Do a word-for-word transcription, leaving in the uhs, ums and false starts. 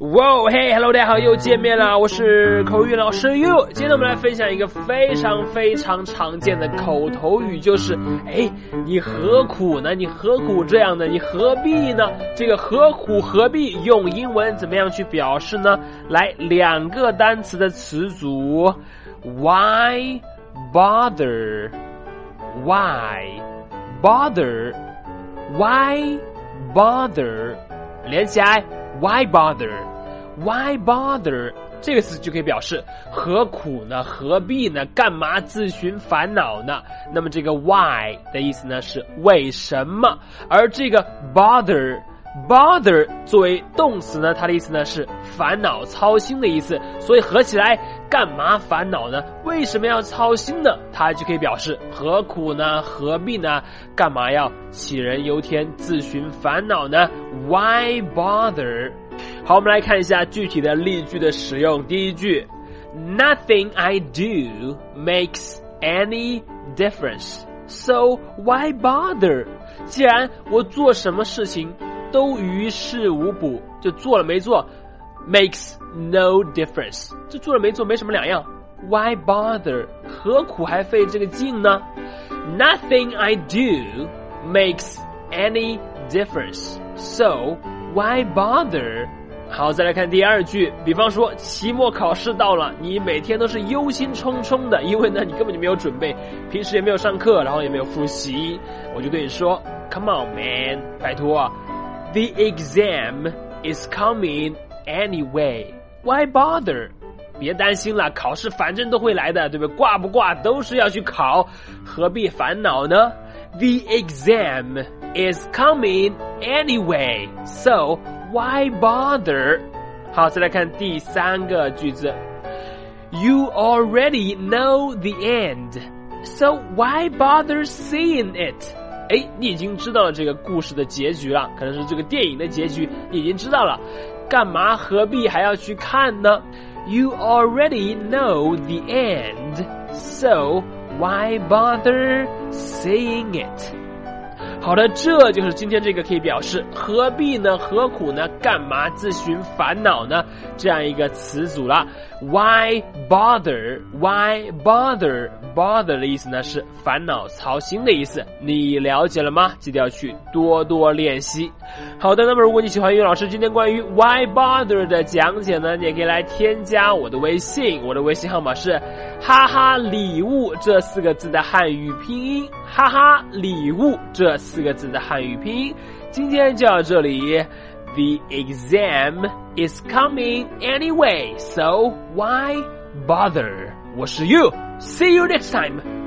哇嘿 ，Hello， 大家好，又见面了，我是口语老师 You。今天我们来分享一个非常非常常见的口头语，就是哎，你何苦呢？你何苦这样呢？你何必呢？这个何苦何必用英文怎么样去表示呢？来，两个单词的词组 ，Why bother？ Why bother？ Why bother？ 连起来 ，Why bother？Why bother 这个词就可以表示何苦呢？何必呢？干嘛自寻烦恼呢？那么这个 why 的意思呢是为什么，而这个 bother bother 作为动词呢，它的意思呢是烦恼操心的意思，所以合起来干嘛烦恼呢？为什么要操心呢？它就可以表示何苦呢？何必呢？干嘛要杞人忧天自寻烦恼呢？ Why bother？好，我们来看一下具体的例句的使用。第一句 Nothing I do makes any difference, so why bother? 既然我做什么事情都于事无补，就做了没做 makes no difference， 就做了没做没什么两样， why bother? 何苦还费这个劲呢？ Nothing I do makes any difference, so why bother? 好，再来看第二句，比方说期末考试到了，你每天都是忧心忡忡的，因为呢你根本就没有准备，平时也没有上课，然后也没有复习，我就对你说 Come on man， 拜托 The exam is coming anyway, why bother？ 别担心了，考试反正都会来的，对不对？挂不挂都是要去考，何必烦恼呢？ The exam is coming anyway, so why bother? 好，再来看第三个句子 You already know the end, so why bother seeing it? 诶，你已经知道了这个故事的结局了，可能是这个电影的结局，你已经知道了，干嘛何必还要去看呢？ You already know the end, so why bother seeing it?好的，这就是今天这个可以表示何必呢？何苦呢？干嘛自寻烦恼呢？这样一个词组了。Why bother? Why bother? Bother 的意思呢是烦恼操心的意思，你了解了吗？记得要去多多练习。好的，那么如果你喜欢于老师今天关于 Why bother 的讲解呢，你也可以来添加我的微信，我的微信号码是哈哈礼物这四个字的汉语拼音，哈哈礼物这四个字的汉语拼音。今天就到这里。The exam is coming anyway, so why bother? 我是 You, see you next time.